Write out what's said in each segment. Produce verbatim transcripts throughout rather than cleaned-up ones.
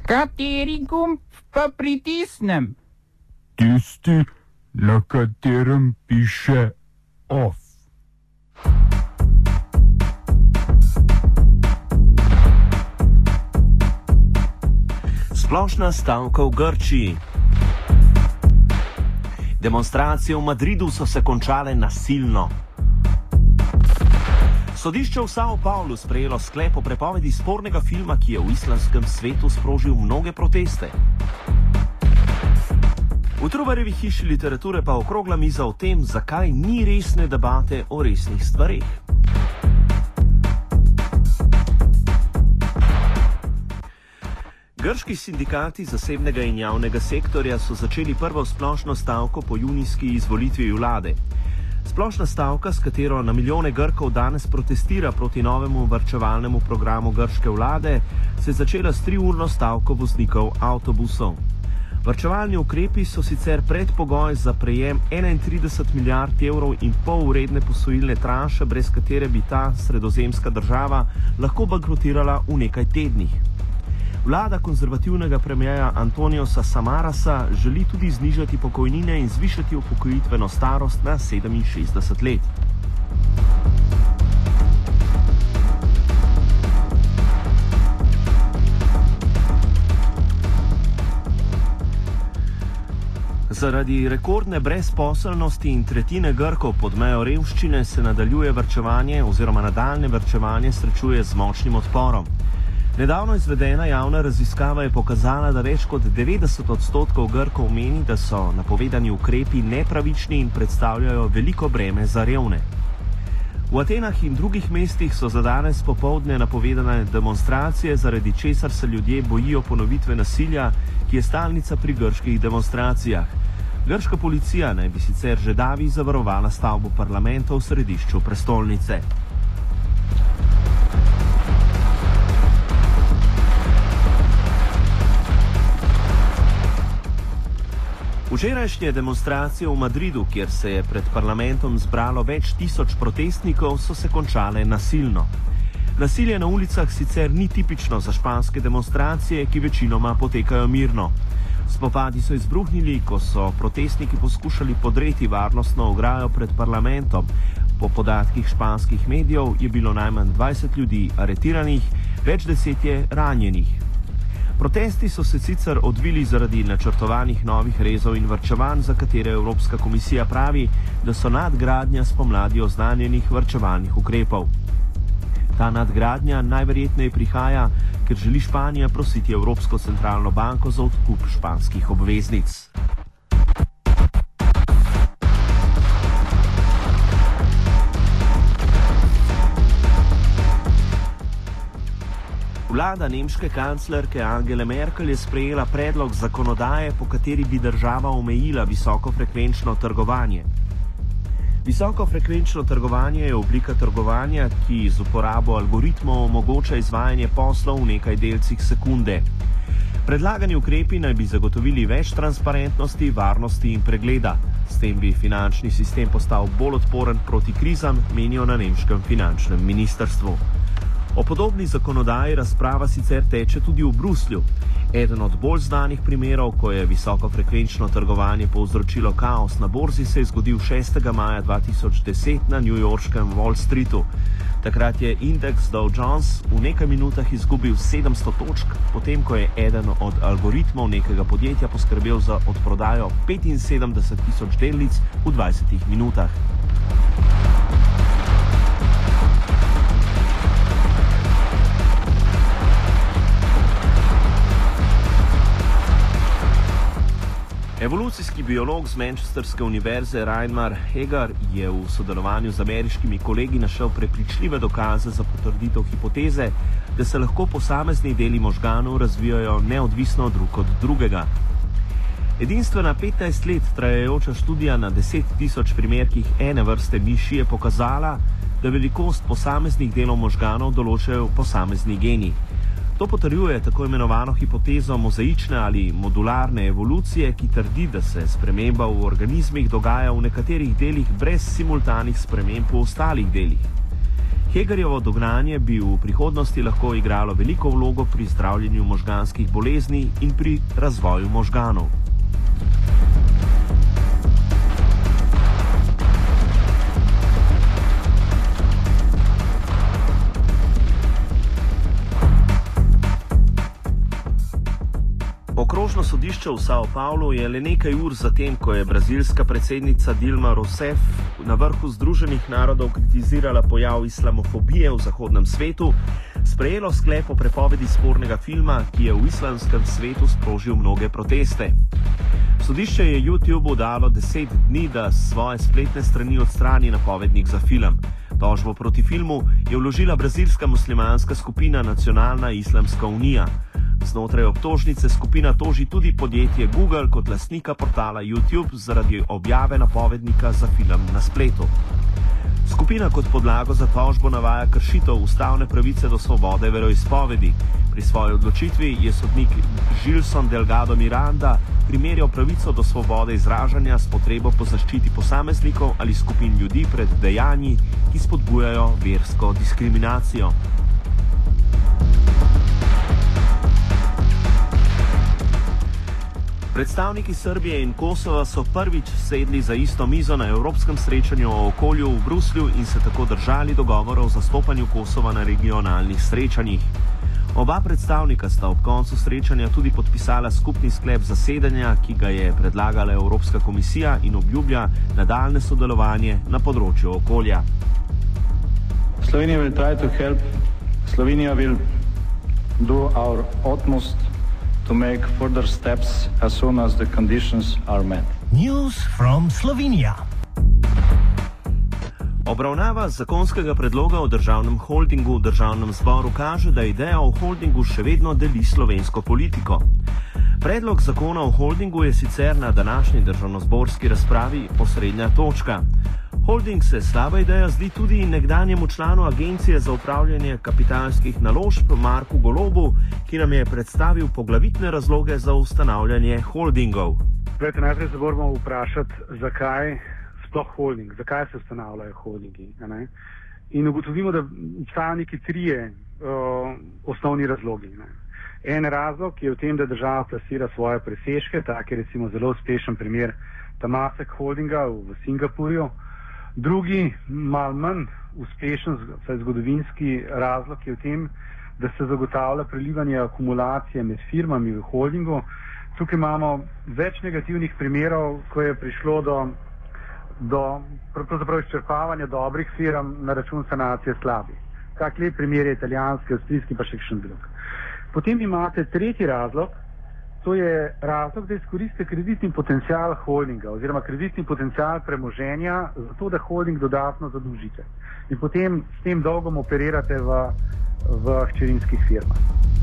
Kateri gumb pa pritisnem? Tisti, na katerem piše OF. Splošna stavka v Grčiji. Demonstracije v Madridu so se končale nasilno. Sodišče v Sao Paulu sprejelo sklep o prepovedi spornega filma, ki je v islamskem svetu sprožil mnoge proteste. V Trubarjevi hiši literature pa okrogla miza o tem, zakaj ni resne debate o resnih stvareh. Grški sindikati zasebnega in javnega sektorja so začeli prvo splošno stavko po junijski izvolitvi vlade. Splošna stavka, s katero na milijone Grkov danes protestira proti novemu varčevalnemu programu grške vlade, se je začela s triurno stavko voznikov avtobusov. Varčevalni ukrepi so sicer predpogoj za prejem enaintrideset milijard evrov in pol vredne posojilne tranše, brez katere bi ta sredozemska država lahko bankrotirala v nekaj tednih. Vlada konzervativnega premierja Antoniosa Samarasa želi tudi znižati pokojnine in zvišati upokojitveno starost na sedeminšestdeset let. Zaradi rekordne brezposelnosti in tretjine Grkov pod mejo revščine se nadaljuje varčevanje oziroma nadaljne varčevanje srečuje z močnim odporom. Nedavno izvedena javna raziskava je pokazala, da več kot devetdeset odstotkov Grkov meni, da so napovedani ukrepi nepravični in predstavljajo veliko breme za revne. V Atenah in drugih mestih so za danes popoldne napovedane demonstracije, zaradi česar se ljudje bojijo ponovitve nasilja, ki je stalnica pri grških demonstracijah. Grška policija naj bi sicer že davi zavarovala stavbo parlamenta v središču prestolnice. Včerajšnje demonstracije v Madridu, kjer se je pred parlamentom zbralo več tisoč protestnikov, so se končale nasilno. Nasilje na ulicah sicer ni tipično za španske demonstracije, ki večinoma potekajo mirno. Spopadi so izbruhnili, ko so protestniki poskušali podreti varnostno ograjo pred parlamentom. Po podatkih španskih medijev je bilo najmanj dvajset ljudi aretiranih, več deset je ranjenih. Protesti so se sicer odvili zaradi načrtovanih novih rezov in varčevanj, za katere Evropska komisija pravi, da so nadgradnja spomladi oznanjenih varčevalnih ukrepov. Ta nadgradnja najverjetneje prihaja, ker želi Španija prositi Evropsko centralno banko za odkup španskih obveznic. Vlada nemške kanclerke Angele Merkel je sprejela predlog zakonodaje, po kateri bi država omejila visokofrekvenčno trgovanje. Visokofrekvenčno trgovanje je oblika trgovanja, ki z uporabo algoritmov omogoča izvajanje poslov v nekaj delcih sekunde. Predlagani ukrepi naj bi zagotovili več transparentnosti, varnosti in pregleda. S tem bi finančni sistem postal bolj odporen proti krizam, menijo na nemškem finančnem ministrstvu. O podobni zakonodaji razprava sicer teče tudi v Bruslju. Eden od bolj znanih primerov, ko je visokofrekvenčno trgovanje povzročilo kaos na borzi, se je zgodil šestega maja dva tisoč deset na newyorškem Wall Streetu. Takrat je indeks Dow Jones v nekaj minutah izgubil sedemsto točk, potem ko je eden od algoritmov nekega podjetja poskrbel za odprodajo petinsedemdeset tisoč delnic v dvajsetih minutah. Evolucijski biolog z Manchesterske univerze Reinmar Hegar je v sodelovanju z ameriškimi kolegi našel prepričljive dokaze za potrditev hipoteze, da se lahko posamezni deli možganov razvijajo neodvisno drug od drugega. Edinstvena petnajst let trajajoča študija na deset tisoč primerkih ene vrste miši je pokazala, da velikost posameznih delov možganov določajo posamezni geni. To potrjuje tako imenovano hipotezo mozaične ali modularne evolucije, ki trdi, da se sprememba v organizmih dogaja v nekaterih delih brez simultanih sprememb v ostalih delih. Hegerjevo dognanje bi v prihodnosti lahko igralo veliko vlogo pri zdravljenju možganskih bolezni in pri razvoju možganov. Okrožno sodišče v Sao Paulo je le nekaj ur zatem, ko je brazilska predsednica Dilma Rousseff na vrhu Združenih narodov kritizirala pojav islamofobije v zahodnem svetu, sprejelo sklep o prepovedi spornega filma, ki je v islamskem svetu sprožil mnoge proteste. Sodišče je YouTubeu dalo deset dni, da s svoje spletne strani odstrani napovednik za film. Tožbo proti filmu je vložila brazilska muslimanska skupina Nacionalna islamska unija. Znotraj obtožnice skupina toži tudi podjetje Google kot lastnika portala YouTube zaradi objave napovednika za film na spletu. Skupina kot podlago za tožbo navaja kršitev ustavne pravice do svobode veroizpovedi. Pri svoji odločitvi je sodnik Gilson Delgado Miranda primerjal pravico do svobode izražanja s potrebo po zaščiti posameznikov ali skupin ljudi pred dejanji, ki spodbujajo versko diskriminacijo. Predstavniki Srbije in Kosova so prvič sedli za isto mizo na Evropskem srečanju o okolju v Bruslju in se tako držali dogovora o zastopanju Kosova na regionalnih srečanjih. Oba predstavnika sta ob koncu srečanja tudi podpisala skupni sklep zasedanja, ki ga je predlagala Evropska komisija in obljublja nadaljne sodelovanje na področju okolja. Slovenija will try to help. Slovenija will do our utmost to make further steps as soon as the conditions are met. News from Slovenia. Obravnava zakonskega predloga o državnem holdingu v državnem zboru kaže, da ideja o holdingu še vedno deli slovensko politiko. Predlog zakona o holdingu je sicer na današnji državnozborski razpravi osrednja točka. Holding se slaba ideja zdi tudi nekdanjemu članu Agencije za upravljanje kapitalskih naložb Marku Golobu, ki nam je predstavil poglavitne razloge za ustanavljanje holdingov. Glede, najprej se moramo vprašati, zakaj sploh holding, zakaj se ustanavljajo holdingi. Ne? In ugotovimo, da obstajajo neki trije uh, osnovni razlogi. Ne? En razlog je v tem, da država plasira svoje presežke, tak je recimo zelo uspešen primer Temasek holdinga v, v Singapurju. Drugi, malo manj uspešen, vsaj zgodovinski razlog je v tem, da se zagotavlja prelivanje akumulacije med firmami v holdingu. Tukaj imamo več negativnih primerov, ko je prišlo do, do pravzaprav izčrpavanja dobrih firm na račun sanacije slabih. Tak lep primer je italijanski, avstrijski pa še kakšen drug. Potem imate tretji razlog, to je razlog, da izkoristite kreditni potencial holdinga oziroma kreditni potencial premoženja za to, da holding dodatno zadolžite. In potem s tem dolgom operirate v, v hčerinskih firmah.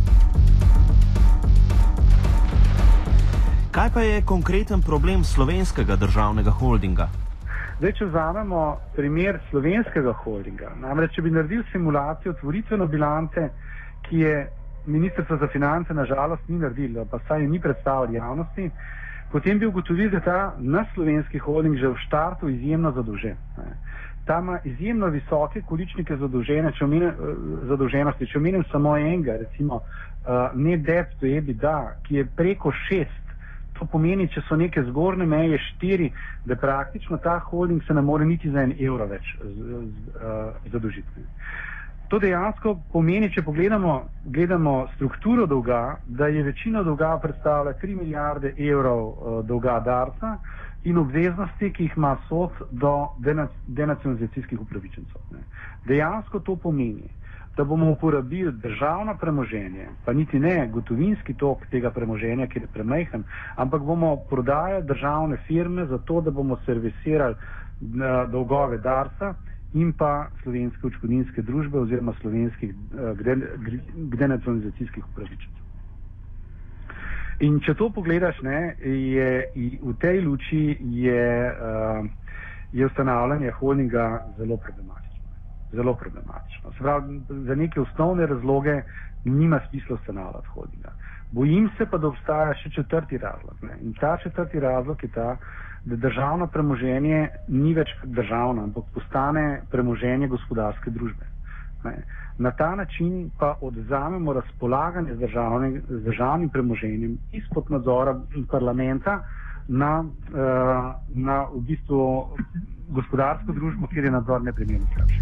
Kaj pa je konkreten problem slovenskega državnega holdinga? Zdaj, če vzamemo primer slovenskega holdinga, namreč, če bi naredil simulacijo otvoritveno bilance, ki je Ministrstvo za finance nažalost ni naredilo, pa saj ni predstavljal javnosti, potem bi ugotovili, da ta naš slovenski holding že v štartu izjemno zadolžen. Ta ima izjemno visoke količnike zadolženosti. Če omenim samo enega, recimo uh, net debt to EBITDA, ki je preko šest, to pomeni, če so neke zgornje meje štiri, da praktično ta holding se ne more niti za en evro več zadolžiti. To dejansko pomeni, če pogledamo gledamo strukturo dolga, da je večina dolga predstavlja tri milijarde evrov uh, dolga Darsa in obveznosti, ki jih ima sod do denacionalizacijskih upravičencev. Ne. Dejansko to pomeni, da bomo uporabili državno premoženje, pa niti ne gotovinski tok tega premoženja, ki je premajhen, ampak bomo prodajali državne firme za to, da bomo servisirali uh, dolgove Darsa in pa slovenske odškodninske družbe oziroma slovenskih uh, denacionalizacijskih upravičencev. In če to pogledaš, ne, je v tej luči je, uh, je ustanavljanje holdinga zelo problematično. Zelo problematično. Se pravi, za neke osnovne razloge nima smisla ustanavljati holdinga. Bojim se pa, da obstaja še četrti razlog. Ne. In ta četrti razlog je ta, da državno premoženje ni več državno, ampak postane premoženje gospodarske družbe. Ne. Na ta način pa odzamemo razpolaganje z, državne, z državnim premoženjem izpod nadzora parlamenta na, uh, na v bistvu gospodarsko družbo, kjer je nadzor neprimerno slabši.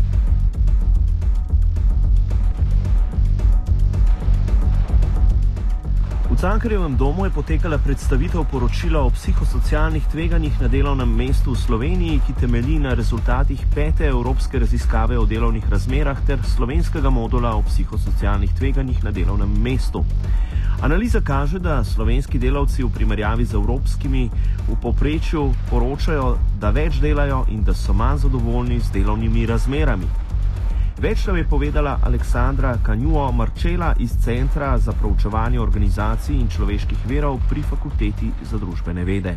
V Cankarjevem domu je potekala predstavitev poročila o psihosocialnih tveganjih na delovnem mestu v Sloveniji, ki temelji na rezultatih pete evropske raziskave o delovnih razmerah ter slovenskega modula o psihosocialnih tveganjih na delovnem mestu. Analiza kaže, da slovenski delavci v primerjavi z evropskimi v povprečju poročajo, da več delajo in da so manj zadovoljni z delovnimi razmerami. Več nam je povedala Aleksandra Kanjuo Marčela iz Centra za proučevanje organizacij in človeških virov pri Fakulteti za družbene vede.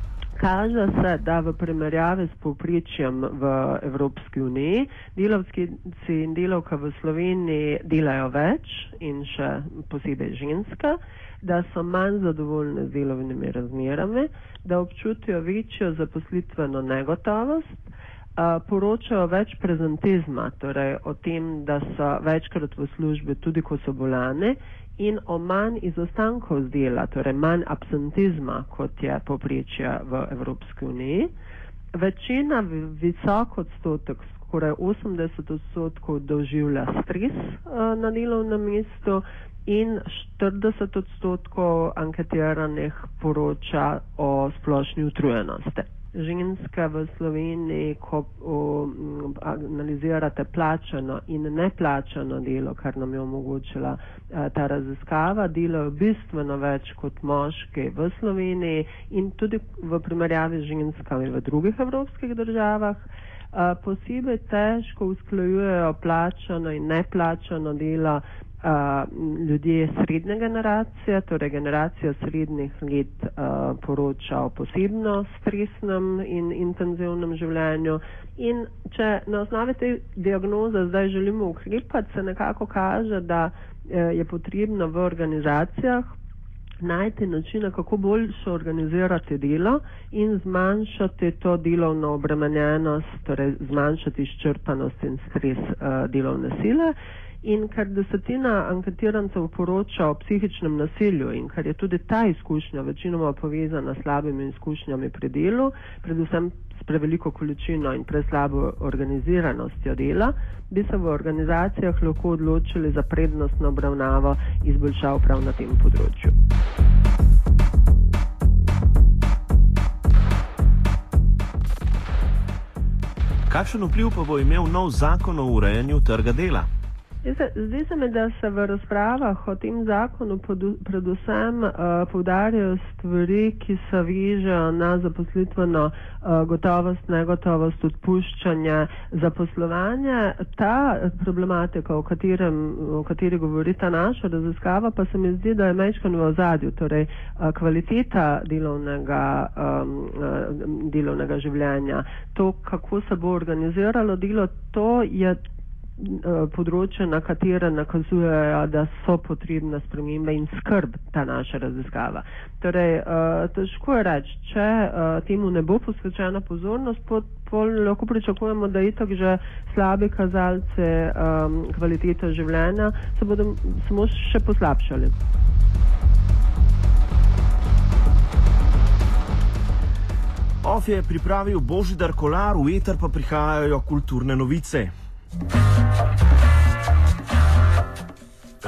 Kaže se, da v primerjavi s povprečjem v Evropski uniji delavci in delavka v Sloveniji delajo več in še posebej ženska, da so manj zadovoljni z delovnimi razmerami, da občutijo večjo zaposlitveno negotovost, Uh, poročajo več prezentizma, torej o tem, da so večkrat v službi tudi, ko so bolane, in o manj izostankov z dela, torej manj absentizma, kot je povprečje v Evropski uniji. Večina, visok odstotek, skoraj osemdeset odstotkov doživlja stres uh, na delovnem mestu in štirideset odstotkov anketiranih poroča o splošni utrujenosti. Ženske v Sloveniji, ko o, analizirate plačano in neplačano delo, kar nam je omogočila a, ta raziskava, delajo bistveno več kot moški v Sloveniji in tudi v primerjavi z ženskami v drugih evropskih državah. A, posebej težko usklajujejo plačano in neplačano delo Uh, ljudje srednje generacije, torej generacija srednjih let uh, poroča o posebno stresnem in intenzivnem življenju. In če na osnovi te diagnoze zdaj želimo ukrepati, se nekako kaže, da uh, je potrebno v organizacijah najti načine, kako boljše organizirati delo in zmanjšati to delovno obremenjenost, torej zmanjšati izčrpanost in stres uh, delovne sile. In ker desetina anketirancev poroča o psihičnem nasilju in ker je tudi ta izkušnja večinoma povezana s slabimi izkušnjami pri delu, predvsem s preveliko količino in preslabo organiziranostjo dela, bi se v organizacijah lahko odločili za prednostno obravnavo izboljšav prav na tem področju. Kakšen vpliv pa bo imel nov zakon o urejanju trga dela? Zdi se mi, da se v razpravah o tem zakonu predvsem uh, poudarjajo stvari, ki se vežejo na zaposlitveno uh, gotovost, negotovost, odpuščanje, zaposlovanje. Ta problematika, o, katerem, o kateri govori ta naša raziskava, pa se mi zdi, da je majčkeno v ozadju, torej uh, kvaliteta delovnega, um, uh, delovnega življenja. To, kako se bo organiziralo delo, to je področje, na katere nakazujejo, da so potrebne spremembe in skrb ta naša raziskava. Torej, uh, težko je reči, če uh, temu ne bo posvečena pozornost, pot, pot lahko pričakujemo, da itak že slabi kazalci um, kvalitete življenja se bodo samo še poslabšali. Of je pripravil Božidar Kolar, v eter pa prihajajo kulturne novice.